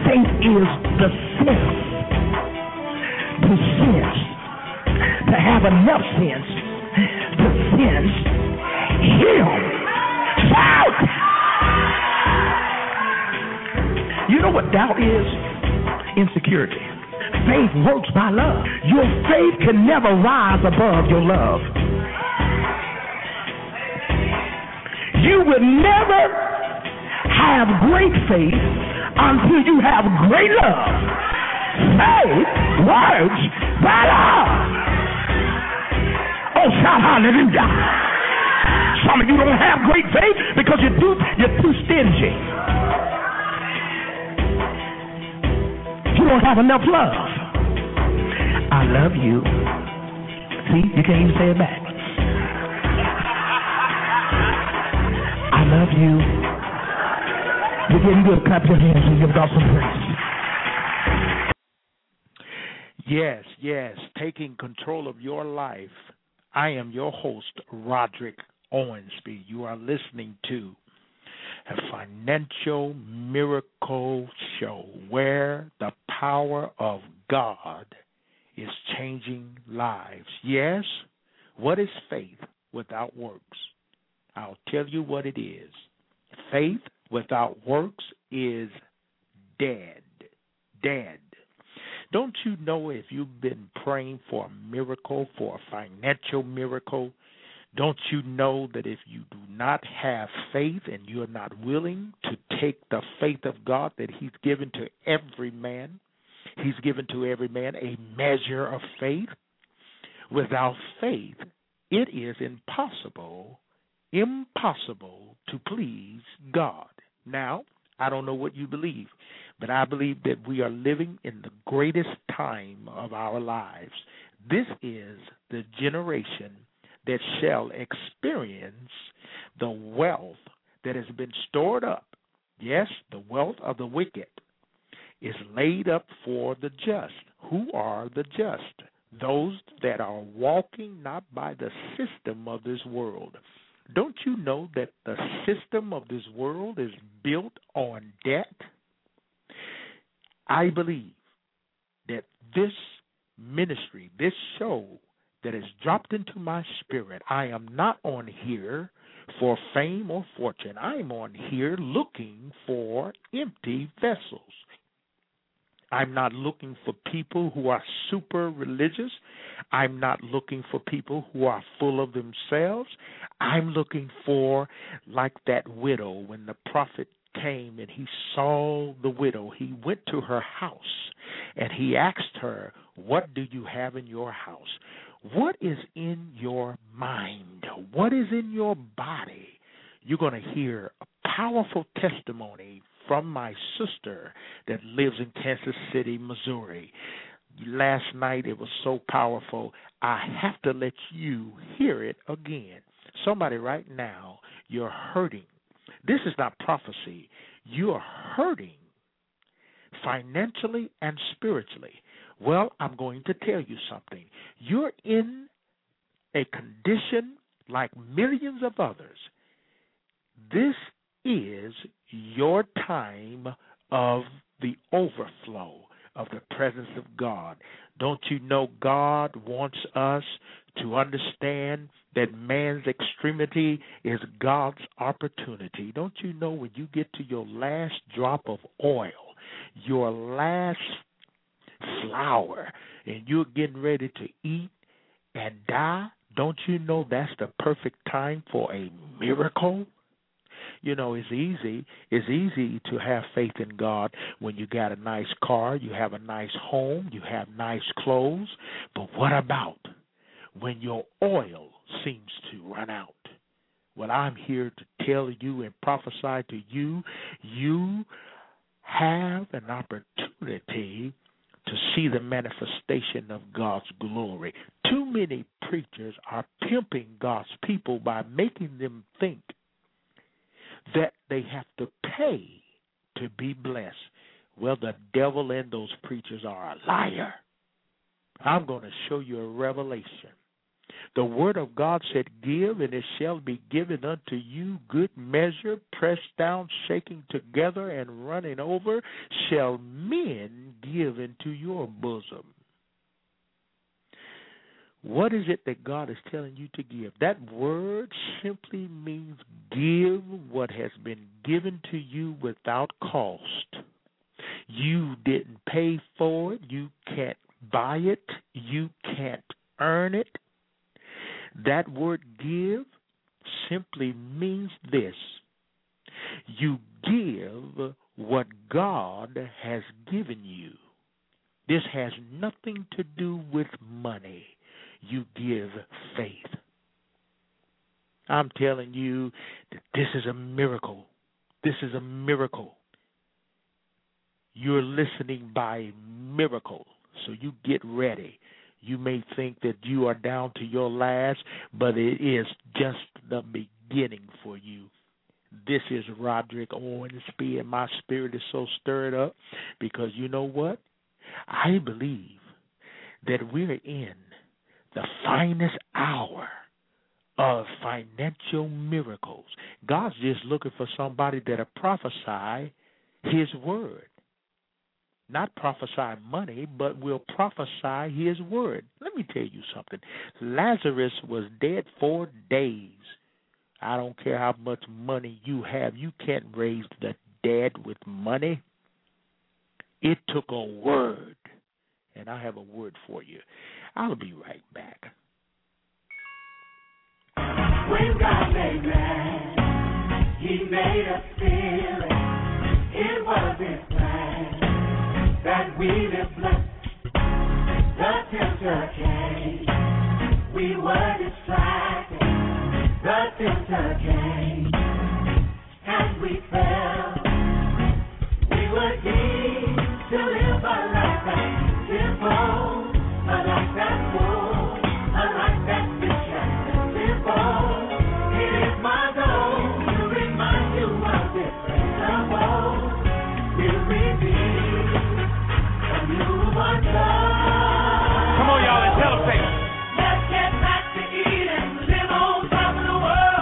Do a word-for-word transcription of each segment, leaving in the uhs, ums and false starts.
Faith is the sense, to sense, to have enough sense to sense Him. Shout! You know what doubt is? Insecurity. Faith works by love. Your faith can never rise above your love. You will never have great faith until you have great love. Faith works by love. Oh, shout hallelujah. Some of you don't have great faith because you're too, you're too stingy. You don't have enough love. I love you. See, you can't even say it back. I love you. You're getting good. Clap your hands and give God some praise. Yes, yes. Taking control of your life. I am your host, Roderick Owensby. You are listening to a financial miracle show where the power of God is changing lives. Yes, what is faith without works? I'll tell you what it is. Faith without works is dead. Dead. Don't you know if you've been praying for a miracle, for a financial miracle, don't you know that if you do not have faith and you're not willing to take the faith of God that He's given to every man, He's given to every man a measure of faith. Without faith, it is impossible, impossible to please God. Now, I don't know what you believe, but I believe that we are living in the greatest time of our lives. This is the generation that shall experience the wealth that has been stored up. Yes, the wealth of the wicked is laid up for the just. Who are the just? Those that are walking not by the system of this world. Don't you know that the system of this world is built on debt? I believe that this ministry, this show that has dropped into my spirit, I am not on here for fame or fortune. I'm on here looking for empty vessels. I'm not looking for people who are super religious. I'm not looking for people who are full of themselves. I'm looking for, like that widow, when the prophet came and he saw the widow, he went to her house and he asked her, what do you have in your house? What is in your mind? What is in your body? You're going to hear a powerful testimony from my sister that lives in Kansas City, Missouri. Last night it was so powerful, I have to let you hear it again. Somebody right now, you're hurting. This is not prophecy. You're hurting financially and spiritually. Well, I'm going to tell you something. You're in a condition like millions of others. This is your time of the overflow of the presence of God. Don't you know God wants us to understand that man's extremity is God's opportunity? Don't you know when you get to your last drop of oil, your last flower, and you're getting ready to eat and die, don't you know that's the perfect time for a miracle? You know, it's easy. It's easy to have faith in God when you got a nice car, you have a nice home, you have nice clothes. But what about when your oil seems to run out? Well, I'm here to tell you and prophesy to you, you have an opportunity to see the manifestation of God's glory. Too many preachers are pimping God's people by making them think that they have to pay to be blessed. Well, the devil and those preachers are a liar. I'm going to show you a revelation. The word of God said, give, and it shall be given unto you. Good measure, pressed down, shaking together, and running over, shall men give into your bosom. What is it that God is telling you to give? That word simply means give what has been given to you without cost. You didn't pay for it. You can't buy it. You can't earn it. That word give simply means this. You give what God has given you. This has nothing to do with money. You give faith. I'm telling you that this is a miracle. This is a miracle. You're listening by miracle, so you get ready. You may think that you are down to your last, but it is just the beginning for you. This is Roderick Owensby, and my spirit is so stirred up because you know what? I believe that we're in the finest hour of financial miracles. God's just looking for somebody that'll prophesy His word. Not prophesy money, but will prophesy His word. Let me tell you something. Lazarus was dead four days. I don't care how much money you have. You can't raise the dead with money. It took a word, and I have a word for you. I'll be right back. When God made man, He made us feel it. It was His plan that we live blessed. The tempter came, we were distracted. The tempter came, and we fell. We were deemed to live a life that's simple, a life that's full, a life that's rich and simple. It is my goal to remind you of this principle. We'll redeem a newborn love. Come on, y'all, and tell them, say, let's get back to Eden, live on top of the world.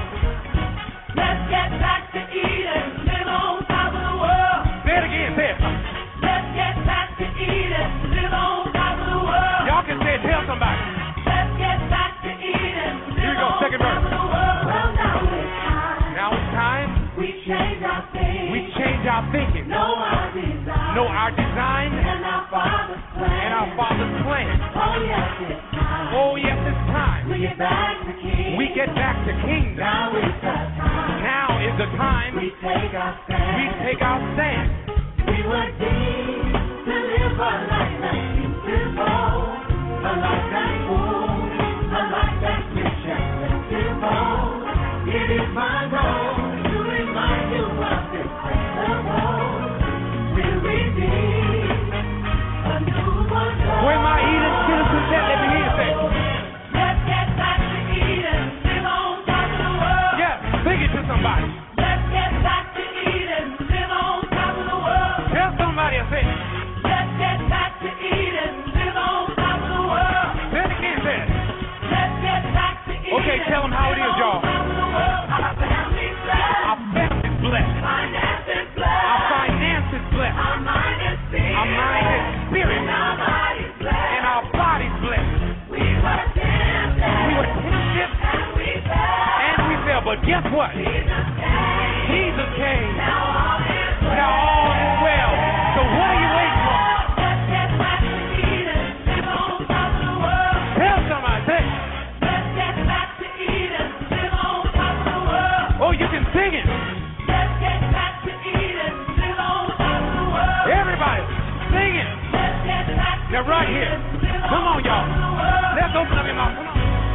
Let's get back to Eden, live on top of the world. Say it again, say it. Let's get back to Eden, live on top of the world. Y'all can say it, tell somebody. Let's get back to Eden, Here we go, second verse. of the world. Well, now it's time. Now it's time We change our thinking. we change our thinking, know our design. know our design, and our Father's plan. and our Father's plan. Oh yes, it's time. Oh, yes, it's time. We get back to King. We get back to kingdom. Now is the time. Now is the time We take our stand. we take our stand. We were deemed to live a life that's beautiful, a life that's full, a life that's rich and simple. It is my goal to remind you of this principle. We'll redeem a newborn love. Where my Eden citizens at? Let me hear you say. Let's get back to Eden, live on top of the world. Yeah, sing it to somebody. Let's get back to Eden, live on top of the world. Tell somebody I say. Let's get back to Eden, live on top of the world. Say it again, say it. Let's get back to Eden. Okay, tell them how it is, y'all. Top of the world. Our family's blessed. Our family's blessed. Finances Our blessed. finances blessed. Our mind is spirit. Our mind is spirit. And our body's blessed. And our body's blessed. We were tempted. We were tempted And we fell. and we fell, but guess what? Jesus came. Jesus came. Now all is well. Now all is well. So what are you waiting for? Let's get back to Eden, live on top of the world. Tell somebody. Say, Let's get back to Eden, live on top of the world. oh, you can sing it. Let's get back to Eden, live on top of the world. Everybody, sing it. Let's get back to Now right here. Eden, live Come on, on top y'all. of the world. Let's open up your mouth. Come on.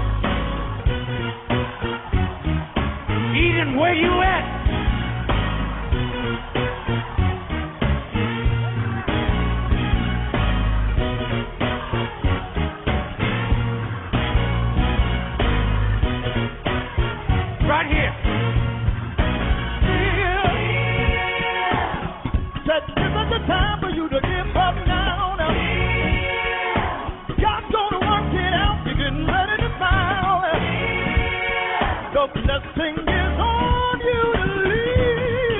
Eden, where you at? Right here. Said this is the time for you to give up now. God's gonna work it out. You're getting ready to find. blessing is on you to live.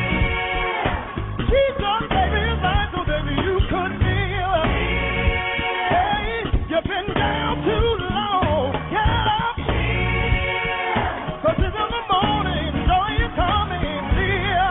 Jesus gave his life so that you could live. Hey, you've been down too long. Get up. Cause it's in the morning, joy is coming near.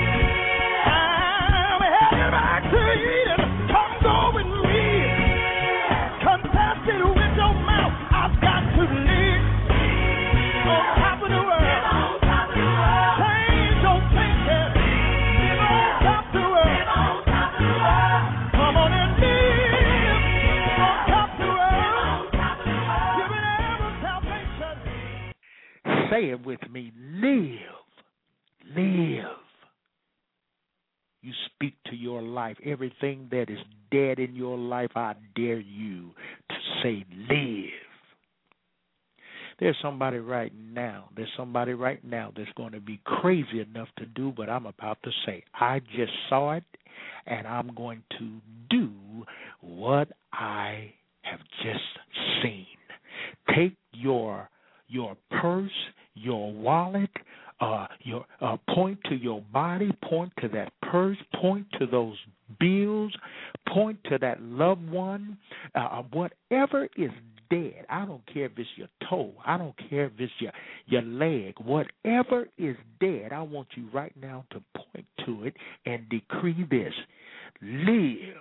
I'm headed back to Eden. Come go with me. Confess it with your mouth. I've got to live on top of the world. Change your thinking. Live on top of the world. Come on and live on top of the world. Give it ever salvation. Say it with me. Live. Live. You speak to your life. Everything that is dead in your life, I dare you to say live. There's somebody right now, there's somebody right now that's going to be crazy enough to do what I'm about to say. I just saw it, and I'm going to do what I have just seen. Take your your purse, your wallet, uh, your uh, point to your body, point to that purse, point to those bills, point to that loved one, uh, whatever is dead. I don't care if it's your toe. I don't care if it's your, your leg. Whatever is dead, I want you right now to point to it and decree this. Live.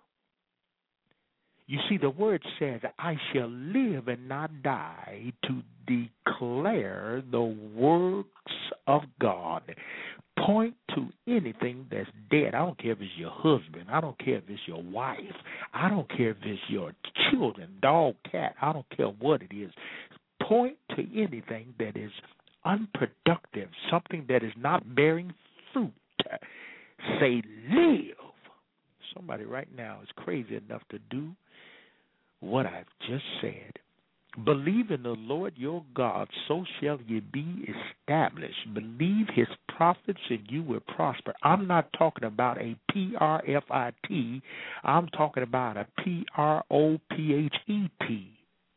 You see, the word says, I shall live and not die to declare the works of God. Point to anything that's dead. I don't care if it's your husband. I don't care if it's your wife. I don't care if it's your children, dog, cat. I don't care what it is. Point to anything that is unproductive, something that is not bearing fruit. Say, live. Somebody right now is crazy enough to do what I've just said. Believe in the Lord your God, so shall ye be established. Believe his prophets, and you will prosper. I'm not talking about a P R F I T. I'm talking about a P R O P H E T.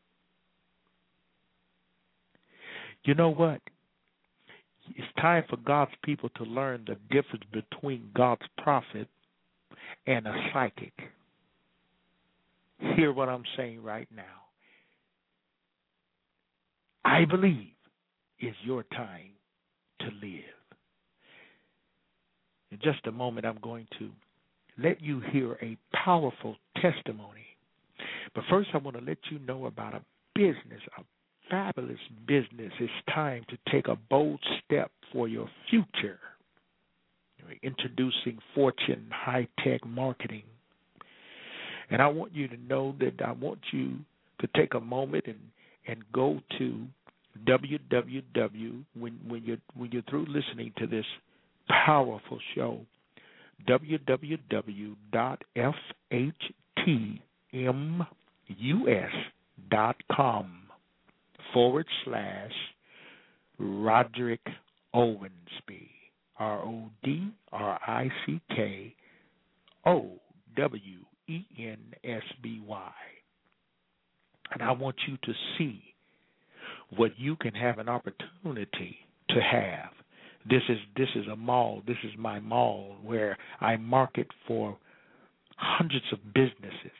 You know what? It's time for God's people to learn the difference between God's prophet and a psychic. Hear what I'm saying right now. I believe it's your time to live. In just a moment, I'm going to let you hear a powerful testimony. But first, I want to let you know about a business, a fabulous business. It's time to take a bold step for your future. We're introducing Fortune High-Tech Marketing. And I want you to know that I want you to take a moment and and go to www when when you're when you're through listening to this powerful show, www.ftmus.com forward slash Roderick Owensby, R O D R I C K O W E N S B Y. And I want you to see what you can have an opportunity to have. This is this is a mall. This is my mall where I market for hundreds of businesses.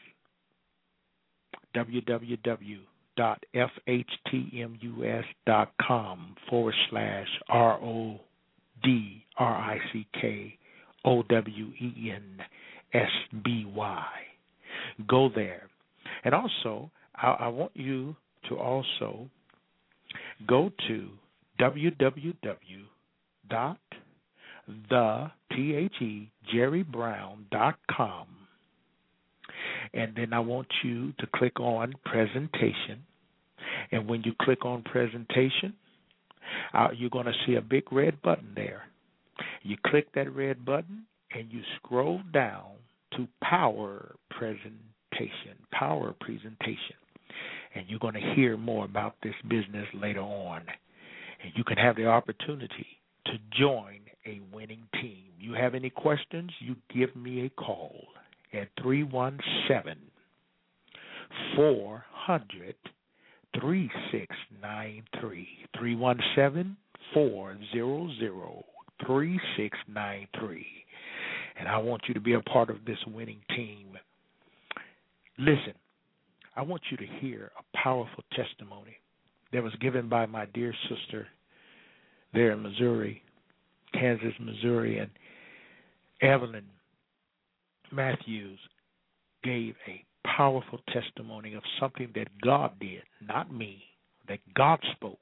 www.ftmus.com forward slash R O D R I C K O W E N S B Y. Go there. And also, I, I want you to also go to www dot the T H E Jerry Brown dot com, and then I want you to click on presentation. And when you click on presentation, uh, you're going to see a big red button there. You click that red button and you scroll down to power presentation, power presentation. And you're going to hear more about this business later on. And you can have the opportunity to join a winning team. You have any questions, you give me a call at three one seven, four hundred, three six nine three. three one seven, four zero zero, three six nine three. And I want you to be a part of this winning team. Listen, I want you to hear a powerful testimony that was given by my dear sister there in Missouri, Kansas, Missouri, and Evelyn Matthews gave a powerful testimony of something that God did, not me, that God spoke.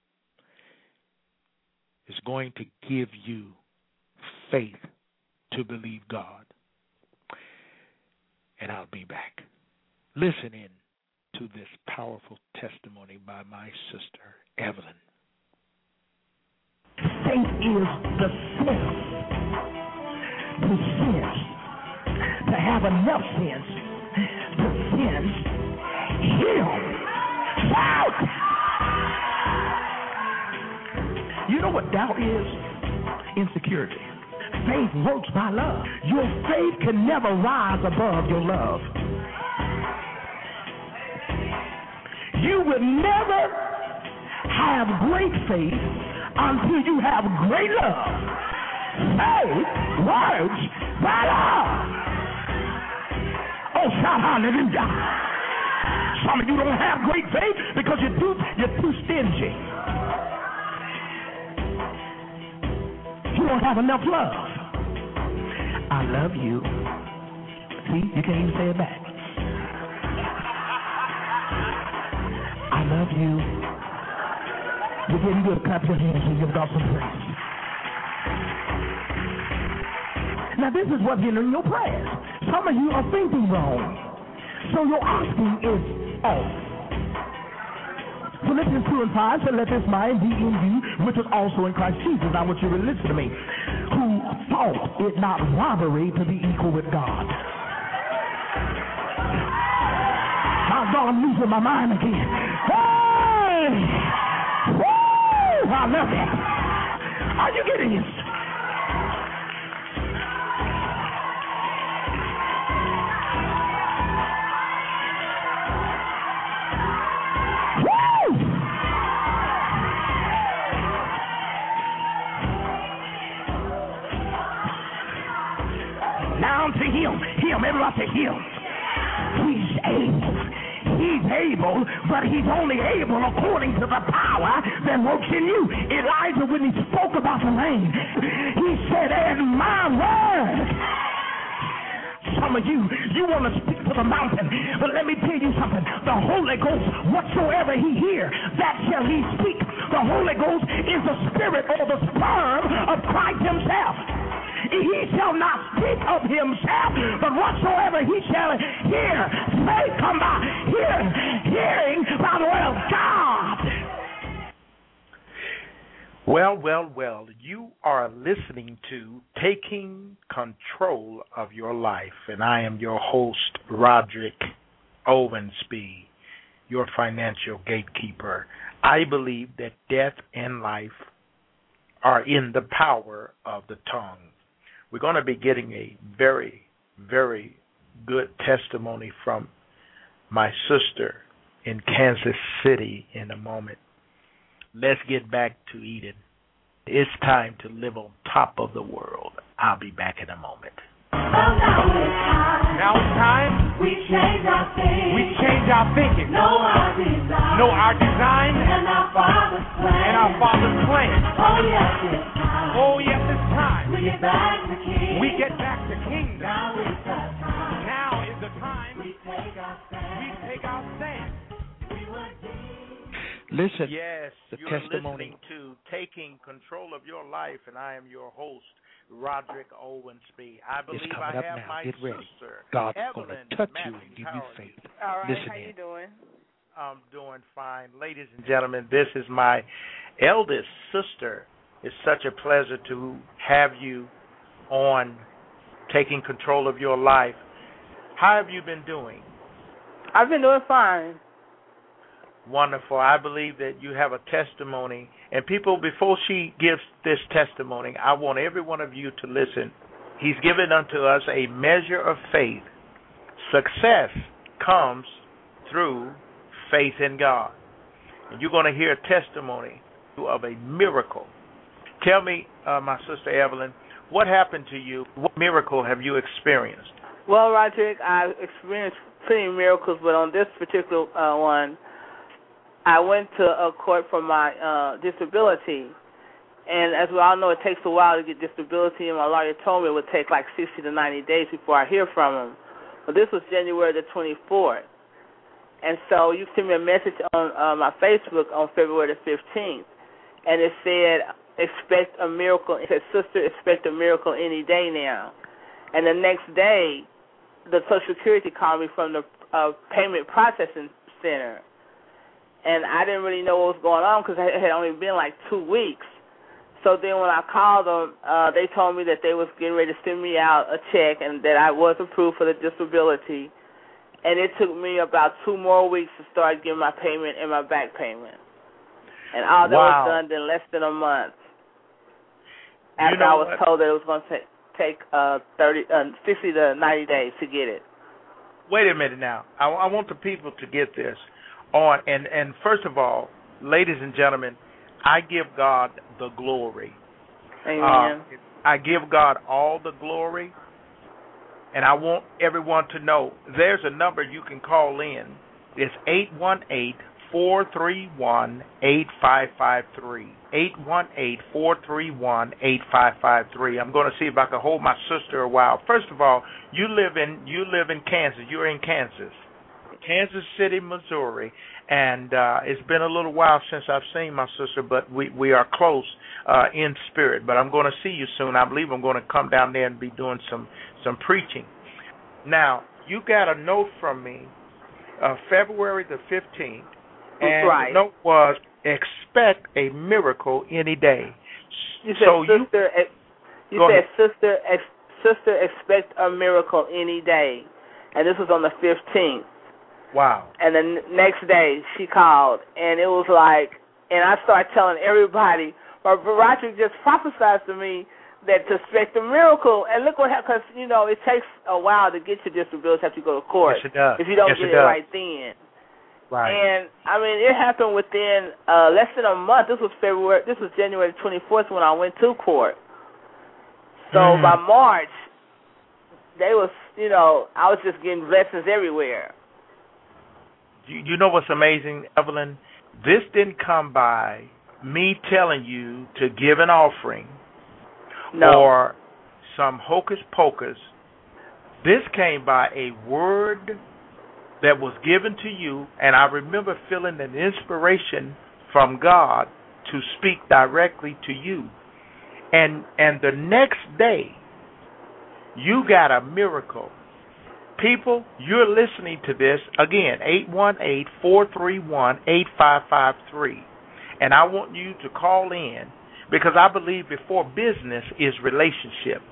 Is going to give you faith to believe God. And I'll be back. Listen in to this powerful testimony by my sister, Evelyn. Faith is the sense to sense, to have enough sense to sense Him. Shout! You know what doubt is? Insecurity. Faith works by love. Your faith can never rise above your love. You will never have great faith until you have great love. Faith works by love. Oh, shout hallelujah. Some of you don't have great faith because you're too, you're too stingy. You don't have enough love. I love you. See, you can't even say it back. I love you. You're getting good. Clap your hands and give God some praise. Now, this is what's in your prayers. Some of you are thinking wrong. So your asking is off. Philippians two and five said, let this mind be in you, which is also in Christ Jesus. I want you to listen to me. Who thought it not robbery to be equal with God. My God, I'm losing my mind again. Hey! Woo! I love it. Are you getting this? Now to him, him, everybody say him. He's able. He's able, but he's only able according to the power that works in you. Elijah, when he spoke about the rain, he said, and my word. Some of you, you want to speak to the mountain, but let me tell you something. The Holy Ghost, whatsoever he hear, that shall he speak. The Holy Ghost is the spirit or the sperm of Christ himself. He shall not speak of himself, but whatsoever he shall hear, faith come by hearing, hearing by the word of God. Well, well, well, you are listening to Taking Control of Your Life, and I am your host, Roderick Owensby, your financial gatekeeper. I believe that death and life are in the power of the tongue. We're going to be getting a very, very good testimony from my sister in Kansas City in a moment. Let's get back to Eden. It's time to live on top of the world. I'll be back in a moment. Now it's time. We change our thinking. We change our thinking. Know our design. Know our design And our Father's plan. and our Father's plan. Oh, yes, it's time. Oh, yes, it's time. We get back to King. We get back to kingdom. Now is the time. Now is the time We take our stand. we take our stand. We were deep. Listen, Yes, the you're testimony. listening to Taking Control of Your Life, and I am your host, Roderick Owensby. I believe It's I coming up have now. my Get ready. sister, God's Evelyn going to touch you Matthews. and give How you are faith. All right, Listen how in. you doing? I'm doing fine. Ladies and gentlemen, this is my eldest sister. It's such a pleasure to have you on Taking Control of Your Life. How have you been doing? I've been doing fine. Wonderful. I believe that you have a testimony. And people, before she gives this testimony, I want every one of you to listen. He's given unto us a measure of faith. Success comes through faith in God. and you're going to hear a testimony of a miracle. Tell me, uh, my sister Evelyn, what happened to you? What miracle have you experienced? Well, Roderick, I've experienced plenty of miracles, but on this particular uh, one, I went to a court for my uh, disability. And as we all know, it takes a while to get disability, and my lawyer told me it would take like sixty to ninety days before I hear from him. But this was January the twenty-fourth. And so you sent me a message on uh, my Facebook on February the fifteenth, and it said, expect a miracle. It said, sister, expect a miracle any day now. And the next day, the Social Security called me from the uh, payment processing center. And I didn't really know what was going on because it had only been like two weeks. So then when I called them, uh, they told me that they was getting ready to send me out a check and that I was approved for the disability. And it took me about two more weeks to start getting my payment and my back payment. And all that Wow. was done in less than a month after You know I was what? told that it was going to take, take uh, thirty, uh, sixty to ninety days to get it. Wait a minute now. I, I want the people to get this on. And, and first of all, ladies and gentlemen, I give God the glory. Amen. Uh, I give God all the glory, and I want everyone to know there's a number you can call in. It's eight one eight, four three one, eight five five three. eight one eight, four three one, eight five five three. I'm going to see if I can hold my sister a while. First of all, you live in you live in Kansas. You're in Kansas. Kansas City, Missouri, and uh, it's been a little while since I've seen my sister, but we, we are close uh, in spirit. But I'm going to see you soon. I believe I'm going to come down there and be doing some, some preaching. Now, you got a note from me uh, February the fifteenth, and right. the note was, expect a miracle any day. You said, so sister, you, ex- you said sister, ex- sister, expect a miracle any day. And this was on the fifteenth. Wow. And the n- next day, she called, and it was like, and I started telling everybody, or Roderick just prophesied to me that to expect a miracle, and look what happened, because, you know, it takes a while to get your disability after you go to court. Yes, it does. If you don't yes, get it, it does. right then. Right. And, I mean, it happened within uh, less than a month. This was February, this was January twenty-fourth when I went to court. So mm. by March, they was, you know, I was just getting blessings everywhere. You, you know what's amazing, Evelyn? This didn't come by me telling you to give an offering no. or some hocus pocus. This came by a word that was given to you, and I remember feeling an inspiration from God to speak directly to you. And and the next day, you got a miracle. People, you're listening to this, again, eight one eight, four three one, eight five five three. And I want you to call in because I believe before business is relationship.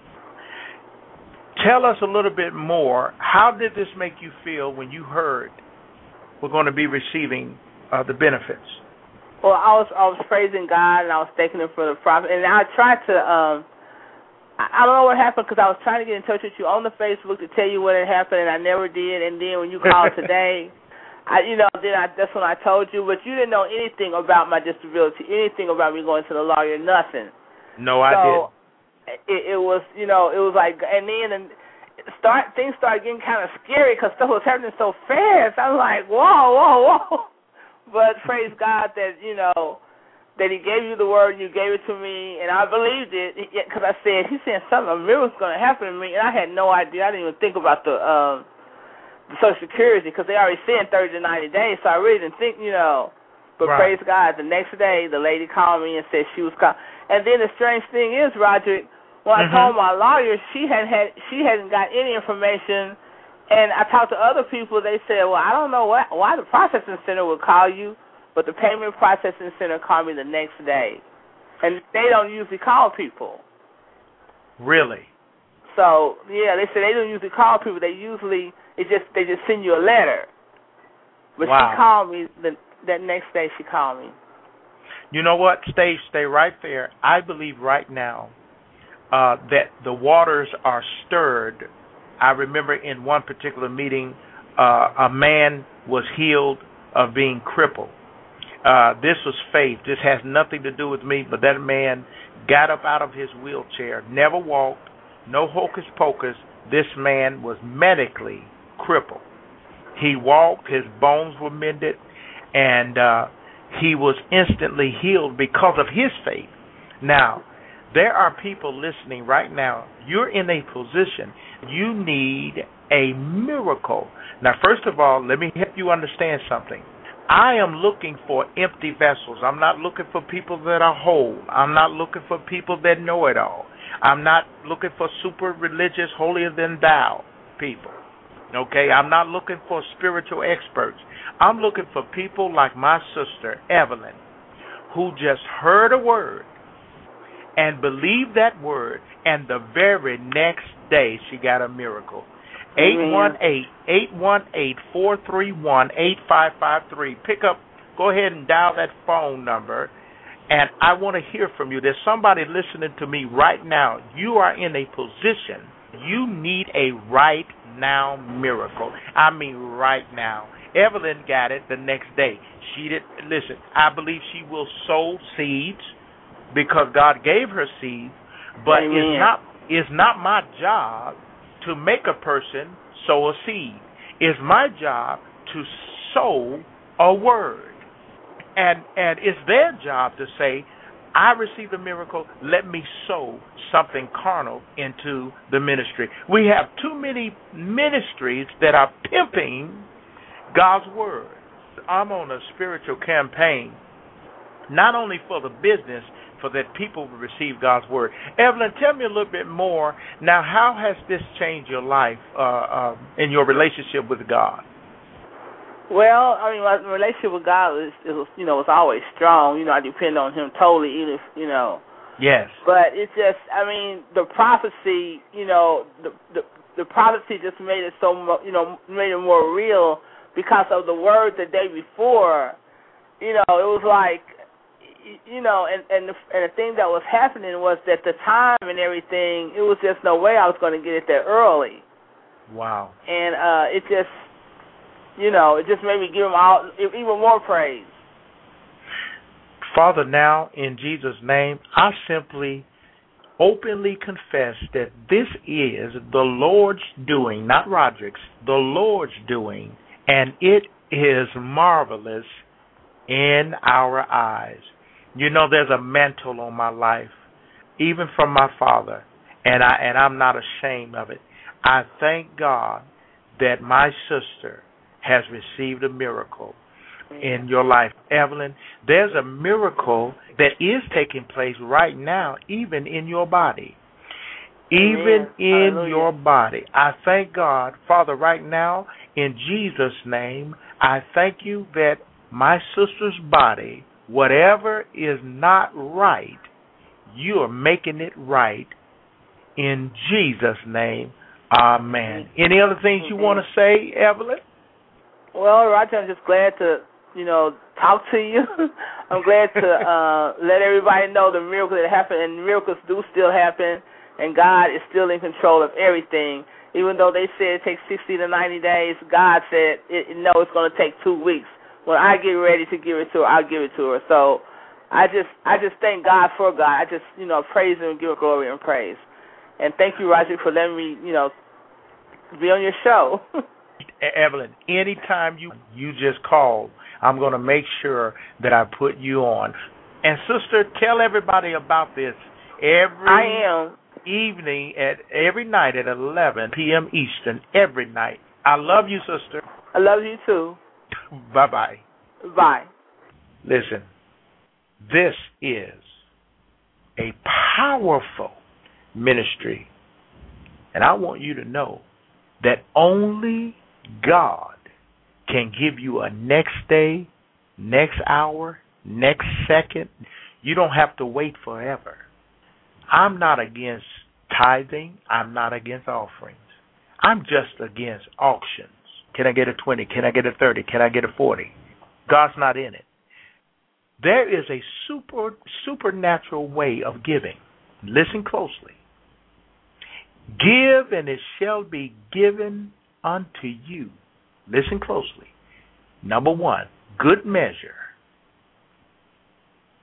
Tell us a little bit more. How did this make you feel when you heard we're going to be receiving uh, the benefits? Well, I was I was praising God, and I was thanking Him for the prophet. And I tried to, um, I, I don't know what happened because I was trying to get in touch with you on the Facebook to tell you what had happened, and I never did. And then when you called today, I, you know, then I, that's when I told you. But you didn't know anything about my disability, anything about me going to the lawyer, nothing. No, I so didn't. It, it was, you know, it was like, and then and start things started getting kind of scary because stuff was happening so fast. I was like, whoa, whoa, whoa. But praise God that, you know, that He gave you the word and you gave it to me, and I believed it because I said, He said something, a miracle's going to happen to me, and I had no idea. I didn't even think about the, um, the Social Security because they already said thirty to ninety days, so I really didn't think, you know. But right. praise God, the next day the lady called me and said she was calling. And then the strange thing is, Roderick, when mm-hmm. I told my lawyer, she hadn't had she hadn't got any information. And I talked to other people. They said, well, I don't know why, why the processing center would call you, but the payment processing center called me the next day. And they don't usually call people. Really? So, yeah, they said they don't usually call people. They usually, it just they just send you a letter. But wow. she called me, the, that next day she called me. You know what? Stay, stay right there. I believe right now uh, that the waters are stirred. I remember in one particular meeting, uh, a man was healed of being crippled. Uh, this was faith. This has nothing to do with me, but that man got up out of his wheelchair, never walked, no hocus pocus. This man was medically crippled. He walked, his bones were mended, and uh, he was instantly healed because of his faith. Now, there are people listening right now. You're in a position. You need a miracle. Now, first of all, let me help you understand something. I am looking for empty vessels. I'm not looking for people that are whole. I'm not looking for people that know it all. I'm not looking for super religious, holier than thou people. Okay? I'm not looking for spiritual experts. I'm looking for people like my sister, Evelyn, who just heard a word and believed that word, and the very next day she got a miracle. eight one eight, eight one eight, four three one, eight five five three. Pick up, go ahead and dial that phone number, and I want to hear from you. There's somebody listening to me right now. You are in a position. You need a right now miracle. I mean right now. Evelyn got it the next day. She did. Listen, I believe she will sow seeds because God gave her seeds, but Amen. it's not it's not my job to make a person sow a seed. It's my job to sow a word. And and it's their job to say, I received a miracle, let me sow something carnal into the ministry. We have too many ministries that are pimping God's word. I'm on a spiritual campaign, not only for the business, for that people will receive God's word. Evelyn, tell me a little bit more. Now, how has this changed your life uh, uh, in your relationship with God? Well, I mean, my relationship with God is, is, you know, was always strong. You know, I depend on Him totally, even if, you know. Yes. But it's just, I mean, the prophecy, you know, the the, the prophecy just made it so, you know, made it more real because of the word the day before. You know, it was like, you know, and and the, and the thing that was happening was that the time and everything, it was just no way I was going to get it there early. Wow. And uh, it just, you know, it just made me give Him all even more praise. Father, now in Jesus' name, I simply openly confess that this is the Lord's doing, not Roderick's, the Lord's doing, and it is marvelous in our eyes. You know, there's a mantle on my life, even from my father, and I and I'm not ashamed of it. I thank God that my sister has received a miracle in your life. Evelyn, there's a miracle that is taking place right now, even in your body. Even Amen. in Hallelujah. your body. I thank God, Father, right now, in Jesus' name, I thank you that my sister's body, whatever is not right, you are making it right in Jesus' name. Amen. Any other things you want to say, Evelyn? Well, Roger, I'm just glad to, you know, talk to you. I'm glad to uh, let everybody know the miracle that happened, and miracles do still happen, and God is still in control of everything. Even though they said it takes sixty to ninety days, God said, it, no, it's going to take two weeks. When I get ready to give it to her, I'll give it to her. So I just I just thank God for God. I just, you know, praise Him and give Him glory and praise. And thank you, Roger, for letting me, you know, be on your show. Evelyn, anytime you you just call, I'm going to make sure that I put you on. And, sister, tell everybody about this every I am. evening, at every night at eleven p.m. Eastern, every night. I love you, sister. I love you, too. Bye-bye. Bye. Listen, this is a powerful ministry, and I want you to know that only God can give you a next day, next hour, next second. You don't have to wait forever. I'm not against tithing. I'm not against offerings. I'm just against auctions. Can I get a twenty? Can I get a thirty? Can I get a forty? God's not in it. There is a super supernatural way of giving. Listen closely. Give, and it shall be given unto you. Listen closely. Number one, good measure,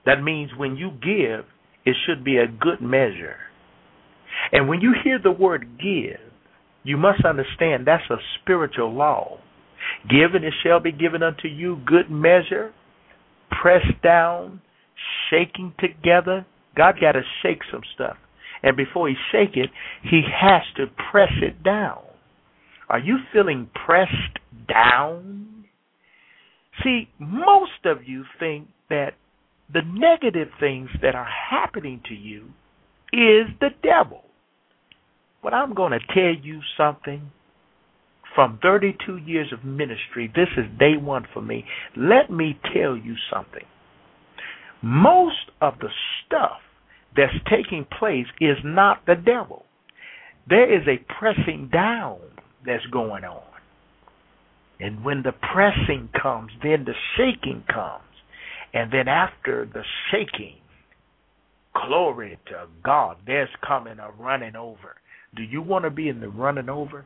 That means when you give, it should be a good measure. And when you hear the word give, you must understand that's a spiritual law. Give and it shall be given unto you, good measure, pressed down, shaking together. God got to shake some stuff. And before he shake it, he has to press it down. Are you feeling pressed down? See, most of you think that the negative things that are happening to you is the devil. But I'm going to tell you something. From thirty-two years of ministry, this is day one for me. Let me tell you something. Most of the stuff that's taking place is not the devil. There is a pressing down that's going on. And when the pressing comes, then the shaking comes. And then after the shaking, glory to God, there's coming a running over. Do you want to be in the running over?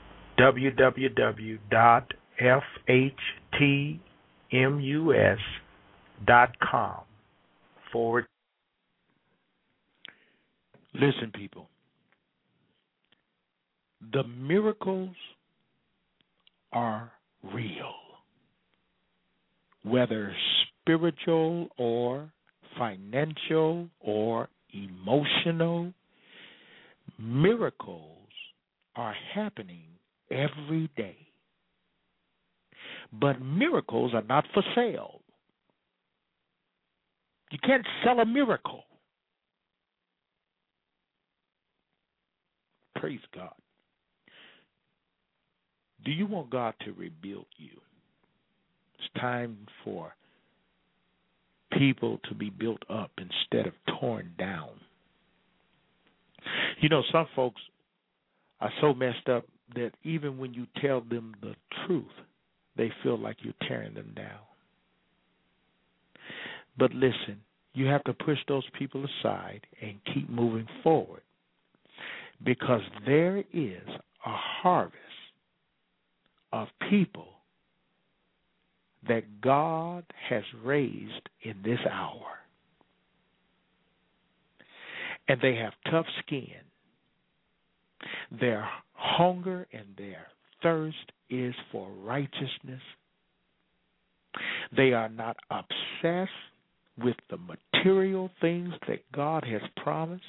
www.ftmus.com forward. Listen, people. The miracles are real, whether spiritual or financial or emotional. Miracles are happening every day. But miracles are not for sale. You can't sell a miracle. Praise God. Do you want God to rebuild you? It's time for people to be built up instead of torn down. You know, some folks are so messed up that even when you tell them the truth, they feel like you're tearing them down. But listen, you have to push those people aside and keep moving forward, because there is a harvest of people that God has raised in this hour. And they have tough skin. Their hunger and their thirst is for righteousness. They are not obsessed with the material things that God has promised,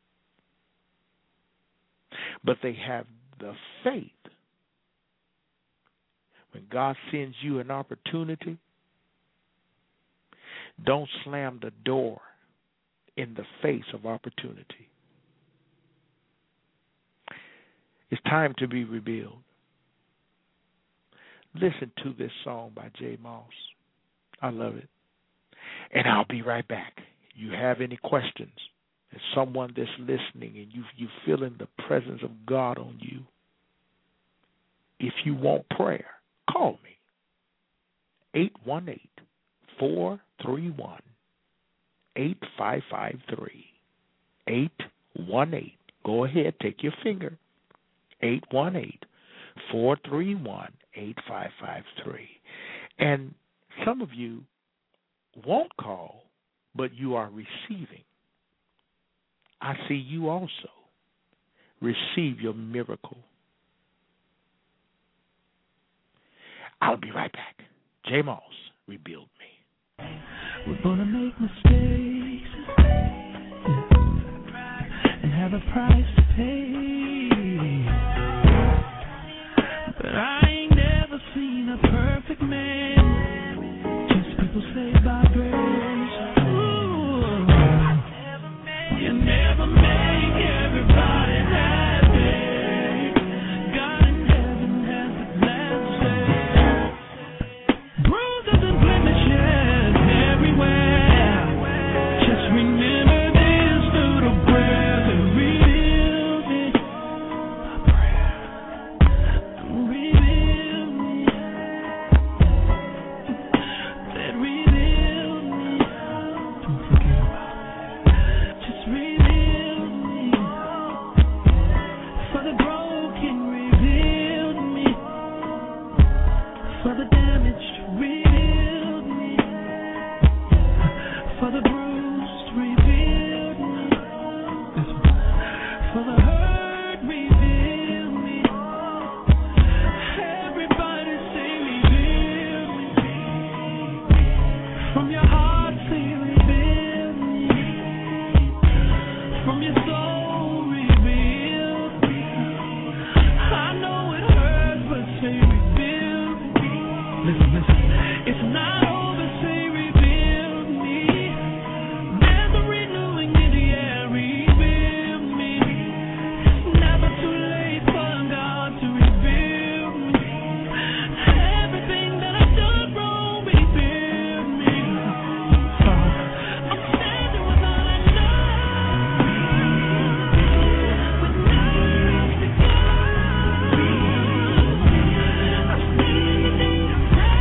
but they have the faith. When God sends you an opportunity, don't slam the door in the face of opportunity. It's time to be rebuilt. Listen to this song by J. Moss. I love it. And I'll be right back. You have any questions? If someone that's listening and you you feeling the presence of God on you, if you want prayer, call me. eight one eight, four three one, eight five five three. eight one eight. Go ahead, take your finger. eight one eight, four three one, eight five five three. And some of you won't call, but you are receiving. I see you also receive your miracle. I'll be right back. J. Moss, rebuild me. We're gonna make mistakes and have a price to pay, but I ain't never seen a perfect man. Just people say by grace. Ooh, you never make everybody happy. God in heaven has the last say. Bruises and blemishes everywhere. Just remember this through the prayers and rebuild it. say rebuild me. Listen, listen. It's not over, say rebuild me. There's a renewing in the air, rebuild me. Never too late for God to rebuild me. Everything that I've done wrong, rebuild me. So I'm standing with all I know. With nowhere else to go. I'm standing in the need of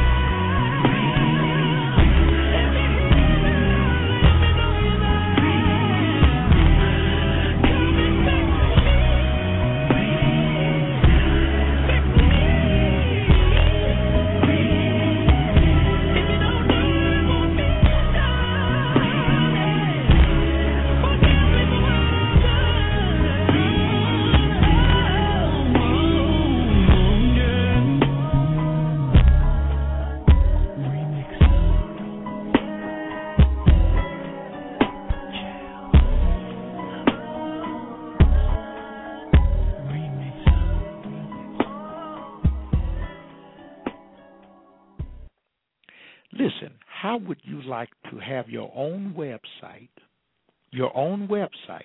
Listen, how would you like to have your own website, your own website,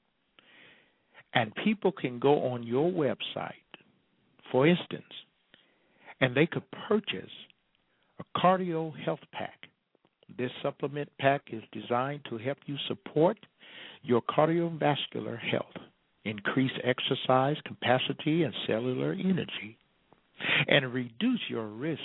and people can go on your website, for instance, and they could purchase a cardio health pack. This supplement pack is designed to help you support your cardiovascular health, increase exercise capacity and cellular energy, and reduce your risk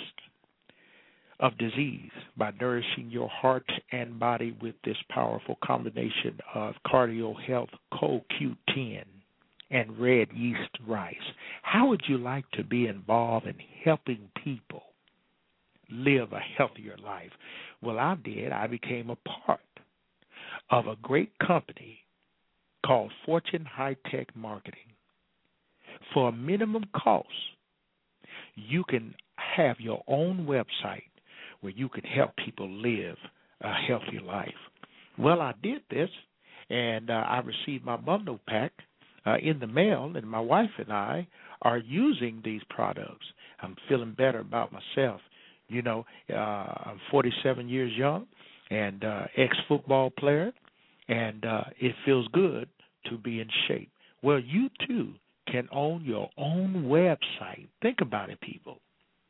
of disease by nourishing your heart and body with this powerful combination of Cardio Health Co Q ten and red yeast rice. How would you like to be involved in helping people live a healthier life? Well, I did. I became a part of a great company called Fortune High Tech Marketing. For a minimum cost, you can have your own website where you can help people live a healthy life. Well, I did this, and uh, I received my bundle pack uh, in the mail, and my wife and I are using these products. I'm feeling better about myself. You know, uh, I'm forty-seven years young and uh, ex-football player, and uh, it feels good to be in shape. Well, you too can own your own website. Think about it, people.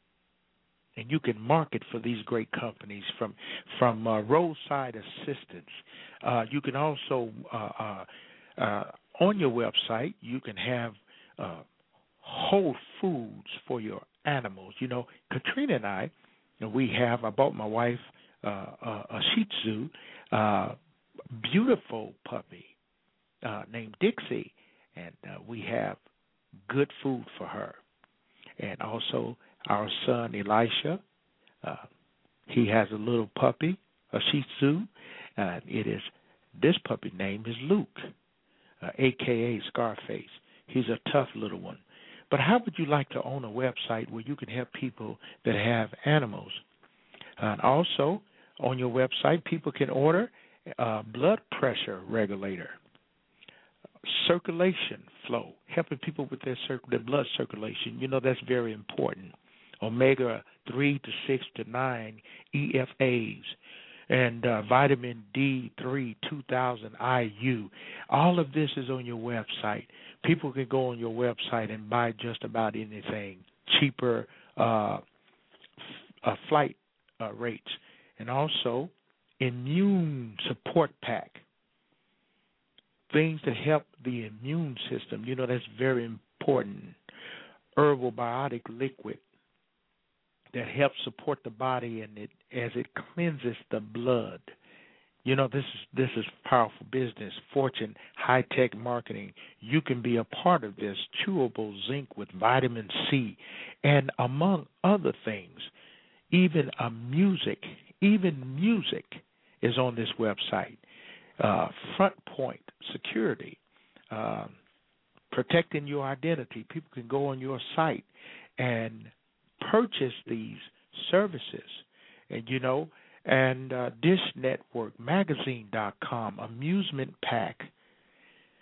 And you can market for these great companies from from uh, roadside assistance. Uh, you can also, uh, uh, uh, on your website, you can have uh, whole foods for your animals. You know, Katrina and I, we have, I bought my wife uh, a, a Shih Tzu, uh, beautiful puppy uh, named Dixie, and uh, we have good food for her. And also our son Elisha, uh, he has a little puppy, a Shih Tzu. Uh, it is this puppy name is Luke, uh, A K A Scarface. He's a tough little one. But how would you like to own a website where you can help people that have animals? Uh, and also, on your website, people can order a blood pressure regulator, circulation flow, helping people with their, circ- their blood circulation. You know, that's very important. Omega three to six to nine E F As and uh, vitamin D three two thousand I U. All of this is on your website. People can go on your website and buy just about anything, cheaper uh, f- uh, flight uh, rates, and also immune support pack, things that help the immune system. You know, that's very important. Herbal biotic liquid that helps support the body and it as it cleanses the blood. You know, this is this is powerful business. Fortune High Tech Marketing. You can be a part of this. Chewable zinc with vitamin C, and among other things, even a music, even music is on this website. Uh, Front Point Security, uh, protecting your identity. People can go on your site and purchase these services, and you know, and uh, Dish Network Magazine dot com, amusement pack,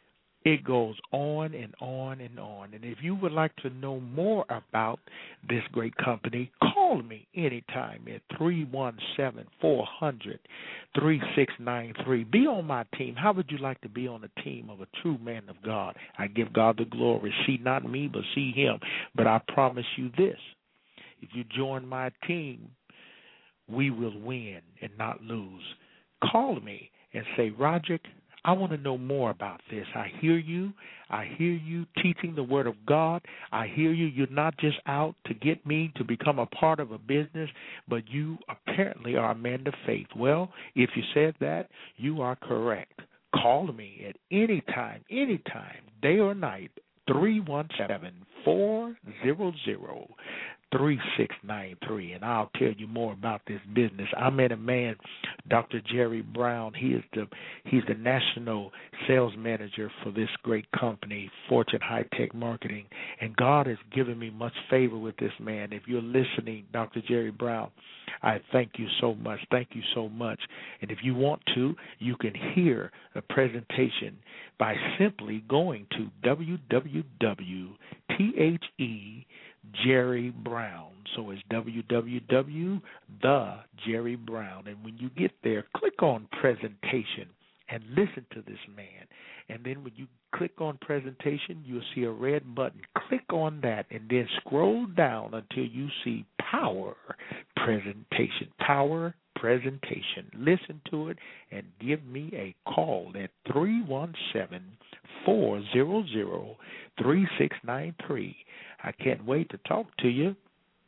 It goes on and on and on. And if you would like to know more about this great company, call me anytime at three one seven, four hundred, three six nine three. Be on my team. How would you like to be on the team of a true man of God? I give God the glory. See not me, but see him. But I promise you this. If you join my team, we will win and not lose. Call me and say, Roderick, I want to know more about this. I hear you. I hear you teaching the Word of God. I hear you. You're not just out to get me to become a part of a business, but you apparently are a man of faith. Well, if you said that, you are correct. Call me at any time, any time, day or night, three one seven, four hundred, three six nine three, and I'll tell you more about this business. I met a man, Doctor Jerry Brown. He is the he's the national sales manager for this great company, Fortune High Tech Marketing, and God has given me much favor with this man. If you're listening, Doctor Jerry Brown, I thank you so much. Thank you so much. And if you want to, you can hear a presentation by simply going to w w w dot the Jerry Brown. So it's w w w dot the Jerry Brown. And when you get there, click on presentation and listen to this man. And then when you click on presentation, you'll see a red button. Click on that and then scroll down until you see power presentation. Power presentation. Listen to it and give me a call at three one seven, four hundred, three six nine three. I can't wait to talk to you.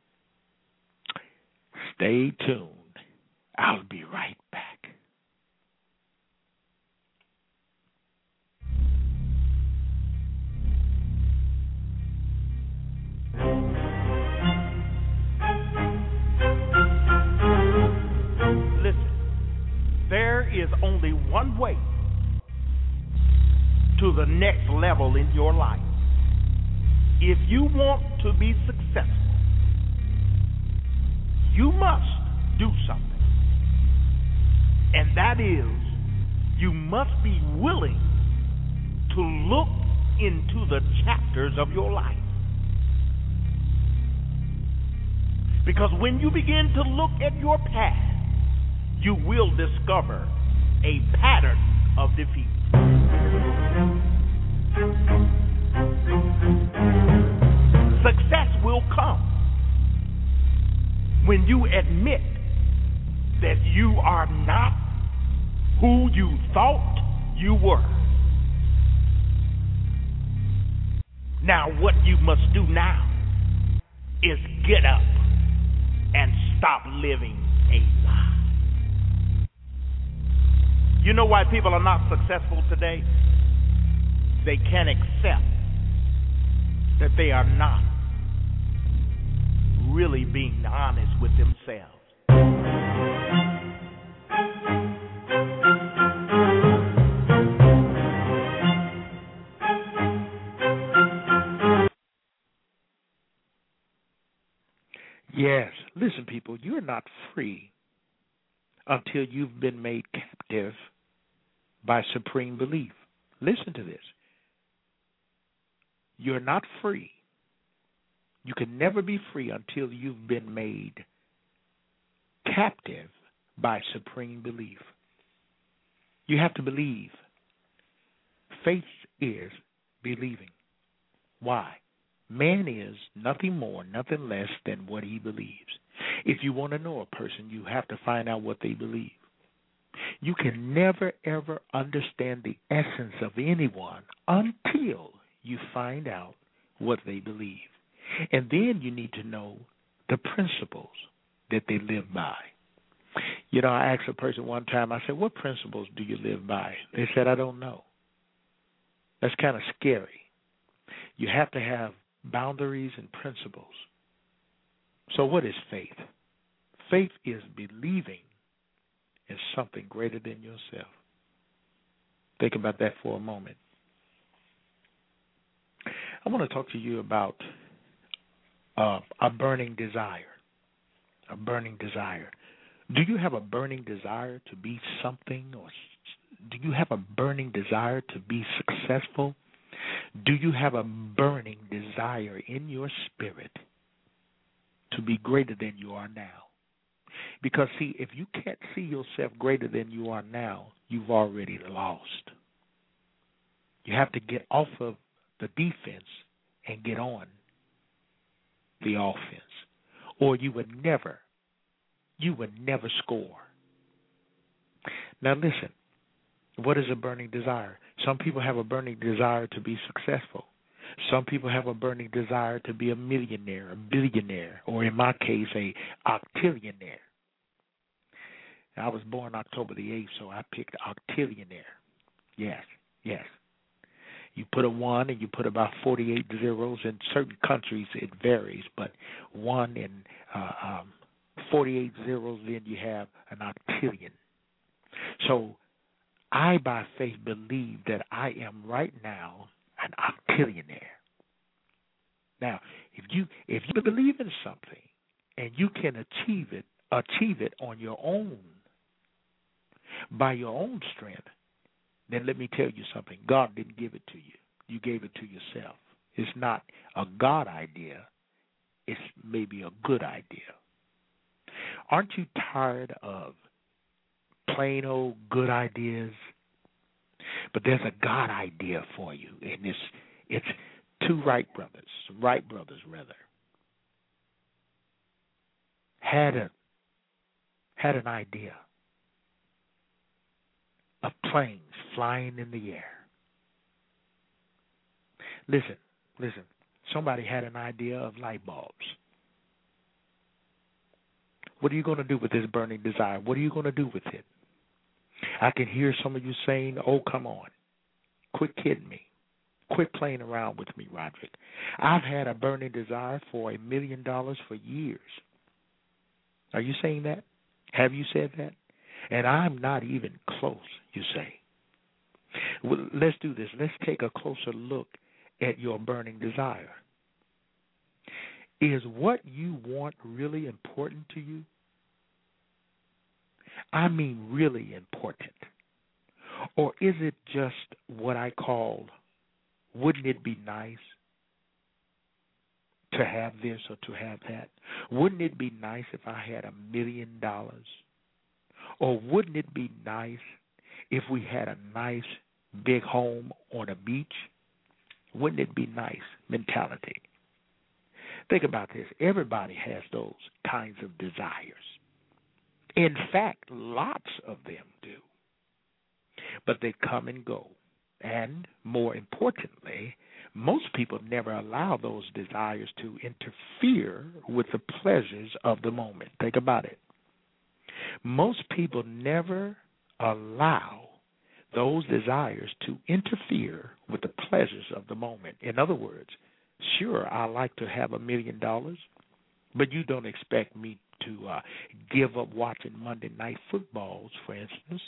Stay tuned. I'll be right back. Listen, there is only one way to the next level in your life. If you want to be successful, you must do something. And that is, you must be willing to look into the chapters of your life. Because when you begin to look at your past, you will discover a pattern of defeat. Success will come when you admit that you are not who you thought you were. Now, what you must do now is get up and stop living a lie. You know why people are not successful today? They can't accept that they are not really being honest with themselves. Yes, listen, people, you're not free until you've been made captive by supreme belief. Listen to this. You're not free. You can never be free until you've been made captive by supreme belief. You have to believe. Faith is believing. Why? Man is nothing more, nothing less than what he believes. If you want to know a person, you have to find out what they believe. You can never, ever understand the essence of anyone until you find out what they believe. And then you need to know the principles that they live by. You know, I asked a person one time, I said, what principles do you live by? They said, I don't know. That's kind of scary. You have to have boundaries and principles. So what is faith? Faith is believing in something greater than yourself. Think about that for a moment. I want to talk to you about uh, a burning desire. A burning desire. Do you have a burning desire to be something, or do you have a burning desire to be successful? Do you have a burning desire in your spirit to be greater than you are now? Because, see, if you can't see yourself greater than you are now, you've already lost. You have to get off of the defense and get on the offense, or you would never, you would never score. Now, listen, what is a burning desire? Some people have a burning desire to be successful. Some people have a burning desire to be a millionaire, a billionaire, or in my case, a octillionaire. I was born October the eighth, so I picked octillionaire. Yes, yes. You put a one and you put about forty-eight zeros. In certain countries it varies, but one and uh, um, forty-eight zeros, then you have an octillion. So I, by faith, believe that I am right now an octillionaire. Now, if you if you believe in something and you can achieve it, achieve it on your own, by your own strength, then let me tell you something. God didn't give it to you. You gave it to yourself. It's not a God idea. It's maybe a good idea. Aren't you tired of plain old good ideas? But there's a God idea for you, and it's it's two Wright brothers, Wright brothers rather, had a had an idea of planes flying in the air. Listen, listen. Somebody had an idea of light bulbs. What are you going to do with this burning desire? What are you going to do with it? I can hear some of you saying, oh, come on. Quit kidding me. Quit playing around with me, Roderick. I've had a burning desire for a million dollars for years. Are you saying that? Have you said that? And I'm not even close, you say. Well, let's do this. Let's take a closer look at your burning desire. Is what you want really important to you? I mean really important. Or is it just what I call, wouldn't it be nice to have this or to have that? Wouldn't it be nice if I had a million dollars? Or wouldn't it be nice if we had a nice big home on a beach? Wouldn't it be nice mentality? Think about this. Everybody has those kinds of desires. In fact, lots of them do. But they come and go. And more importantly, most people never allow those desires to interfere with the pleasures of the moment. Think about it. Most people never allow those desires to interfere with the pleasures of the moment. In other words, sure, I like to have a million dollars, but you don't expect me to uh, give up watching Monday night footballs, for instance.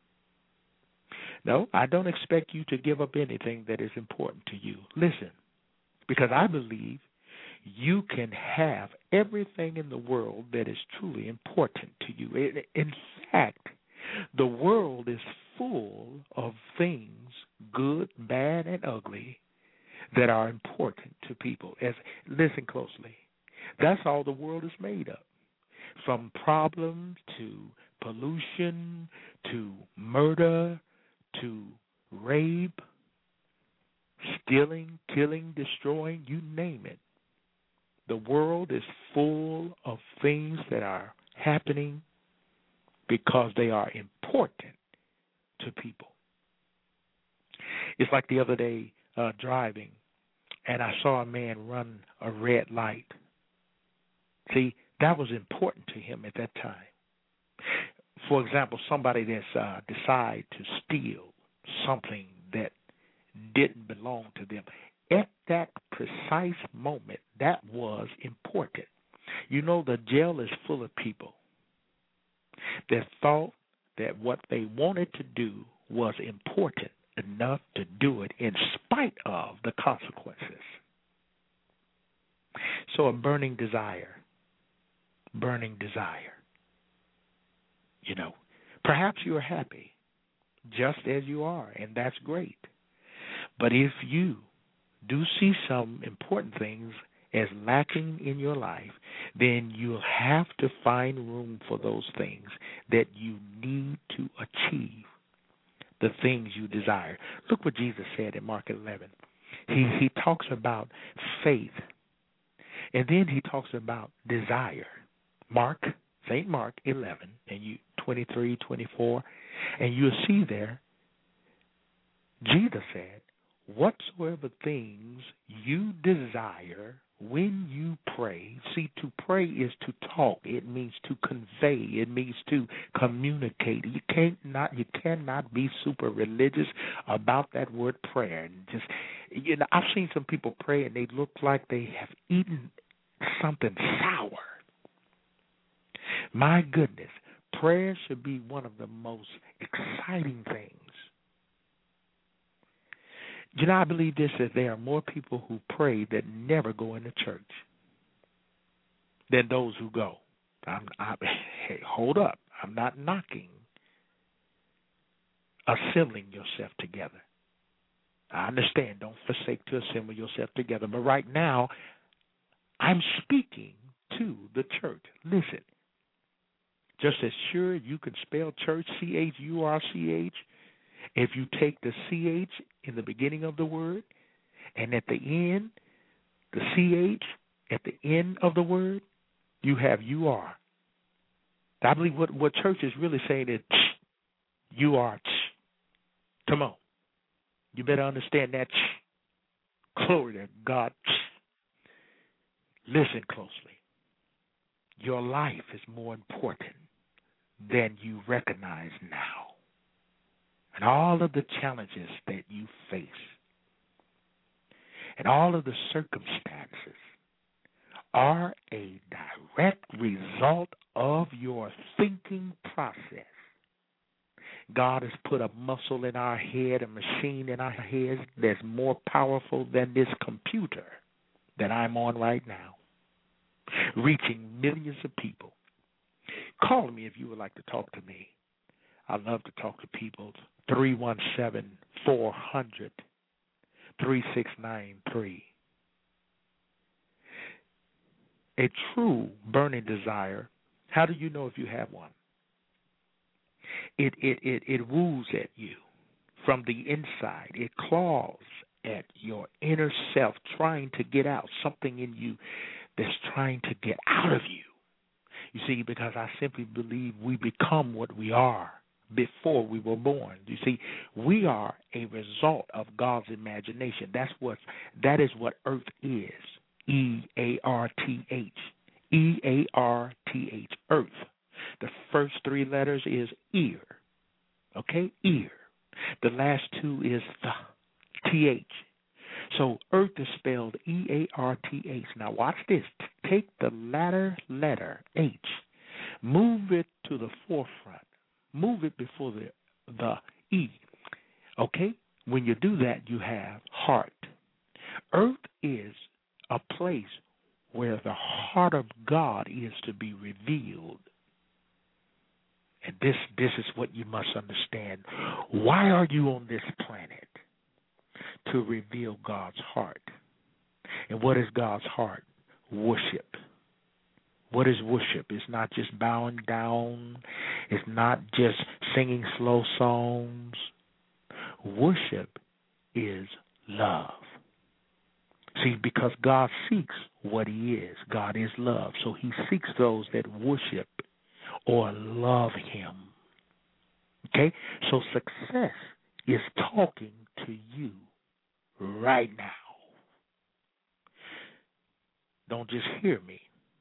No, I don't expect you to give up anything that is important to you. Listen, because I believe you can have everything in the world that is truly important to you. In fact, the world is full of things, good, bad, and ugly, that are important to people. As listen closely. That's all the world is made of. From problems to pollution to murder to rape, stealing, killing, destroying, you name it. The world is full of things that are happening because they are important to people. It's like the other day uh, driving, and I saw a man run a red light. See, that was important to him at that time. For example, somebody that's uh, decide to steal something that didn't belong to them. At that precise moment, that was important. You know, the jail is full of people that thought that what they wanted to do was important enough to do it in spite of the consequences. So a burning desire, burning desire. You know, perhaps you're happy just as you are, and that's great. But if you do see some important things as lacking in your life, then you'll have to find room for those things that you need to achieve the things you desire. Look what Jesus said in Mark eleven. He he talks about faith, and then he talks about desire. Mark, Saint Mark eleven, and you twenty-three, twenty-four, and you'll see there, Jesus said, whatsoever things you desire when you pray. See, to pray is to talk. It means to convey. It means to communicate. You can't not you cannot be super religious about that word prayer. And just you know, I've seen some people pray and they look like they have eaten something sour. My goodness, prayer should be one of the most exciting things. You know, I believe this, that there are more people who pray that never go into church than those who go. I'm, I, hey, hold up. I'm not knocking assembling yourself together. I understand. Don't forsake to assemble yourself together. But right now, I'm speaking to the church. Listen, just as sure you can spell church, C H U R C H, if you take the C H in the beginning of the word and at the end, the C H at the end of the word, you have you are. I believe what, what church is really saying is you are. Come on. You better understand that. Glory to God. Listen closely. Your life is more important than you recognize now. And all of the challenges that you face and all of the circumstances are a direct result of your thinking process. God has put a muscle in our head, a machine in our heads that's more powerful than this computer that I'm on right now, reaching millions of people. Call me if you would like to talk to me. I love to talk to people. three one seven, four hundred, three six nine three. A true burning desire, how do you know if you have one? It, it, it, it woos at you from the inside. It claws at your inner self, trying to get out, something in you that's trying to get out of you. You see, because I simply believe we become what we are before we were born. You see, we are a result of God's imagination. That's what that is what earth is. E A R T H. E A R T H. Earth. The first three letters is ear. Okay? Ear. The last two is the T H. So earth is spelled E A R T H. Now watch this. Take the latter letter, H. Move it to the forefront. Move it before the the E. Okay? When you do that, you have heart. Earth is a place where the heart of God is to be revealed. And this this is what you must understand. Why are you on this planet? To reveal God's heart. And what is God's heart? Worship. What is worship? It's not just bowing down. It's not just singing slow songs. Worship is love. See, because God seeks what he is. God is love. So he seeks those that worship or love him. Okay? So success is talking to you right now. Don't just hear me,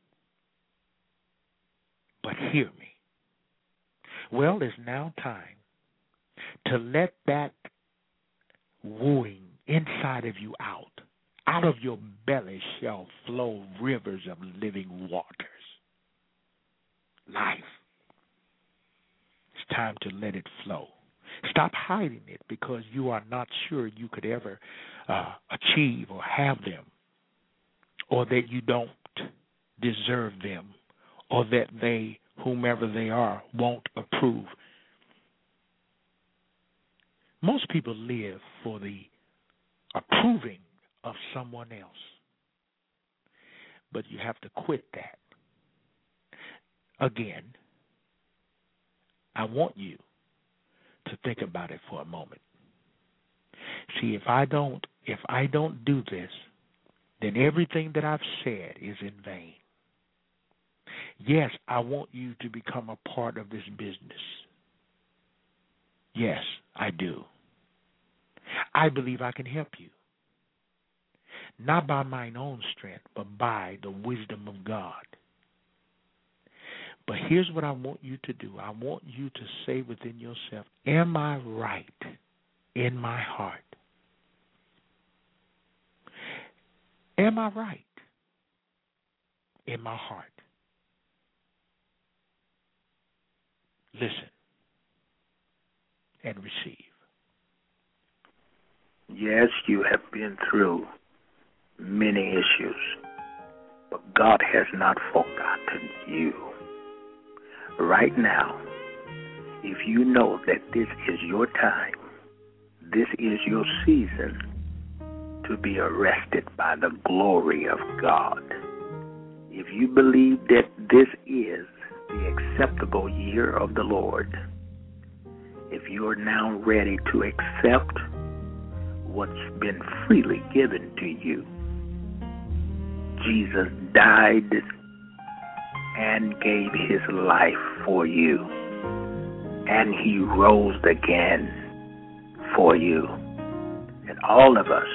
but hear me. Well, it's now time to let that wooing inside of you out. Out of your belly shall flow rivers of living waters. Life. It's time to let it flow. Stop hiding it because you are not sure you could ever uh, achieve or have them, or that you don't deserve them, or that they, whomever they are, won't approve. Most people live for the approving of someone else. But you have to quit that. Again, I want you to think about it for a moment. See, if I don't, if I don't do this, then everything that I've said is in vain. Yes, I want you to become a part of this business. Yes, I do. I believe I can help you. Not by mine own strength, but by the wisdom of God. But here's what I want you to do. I want you to say within yourself, am I right in my heart? Am I right in my heart? Listen and receive. Yes, you have been through many issues, but God has not forgotten you. Right now, if you know that this is your time, this is your season to be arrested by the glory of God. If you believe that this is the acceptable year of the Lord, if you are now ready to accept what's been freely given to you, Jesus died and gave his life for you, and he rose again for you. And all of us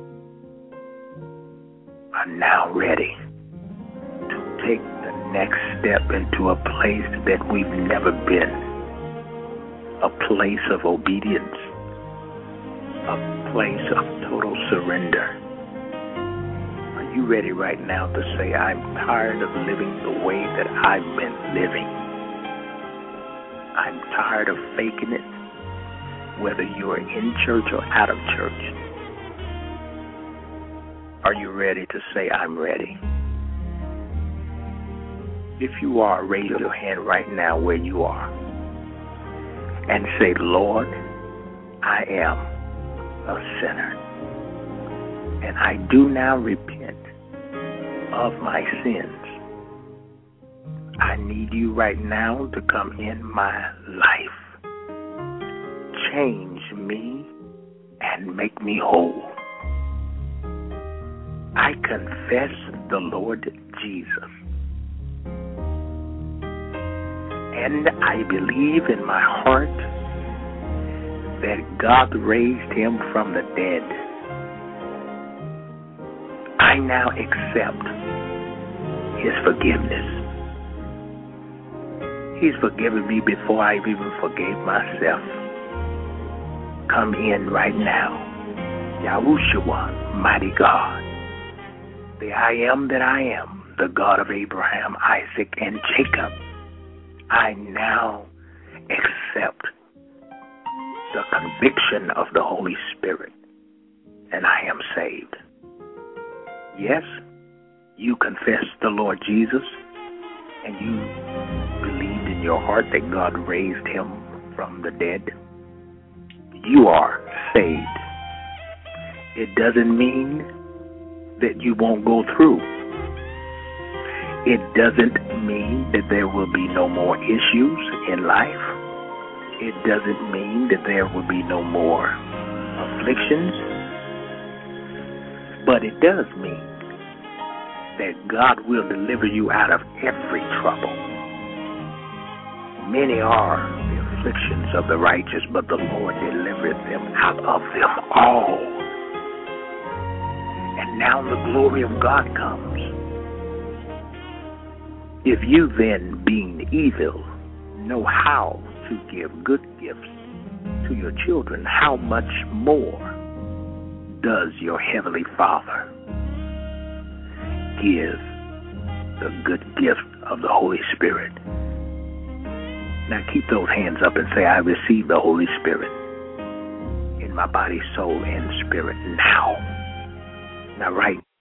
are now ready to take the next step into a place that we've never been, a place of obedience, a place of total surrender. Are you ready right now to say, I'm tired of living the way that I've been living? I'm tired of faking it, whether you're in church or out of church. Are you ready to say, I'm ready? If you are, raise your hand right now where you are and say, Lord, I am a sinner, and I do now repent of my sins. I need you right now to come in my life. Change me and make me whole. I confess the Lord Jesus, and I believe in my heart that God raised him from the dead. I now accept his forgiveness. He's forgiven me before I even forgave myself. Come in right now, Yahushua, mighty God, the I am that I am, the God of Abraham, Isaac, and Jacob. I now accept the conviction of the Holy Spirit, and I am saved. Yes, you confess the Lord Jesus, and you believed in your heart that God raised him from the dead. You are saved. It doesn't mean that you won't go through. It doesn't mean that there will be no more issues in life. It doesn't mean that there will be no more afflictions. But it does mean that God will deliver you out of every trouble. Many are the afflictions of the righteous, but the Lord delivereth them out of them all. And now the glory of God comes. If you then, being evil, know how to give good gifts to your children, how much more does your heavenly Father give the good gift of the Holy Spirit? Now keep those hands up and say, I receive the Holy Spirit in my body, soul, and spirit now. Now right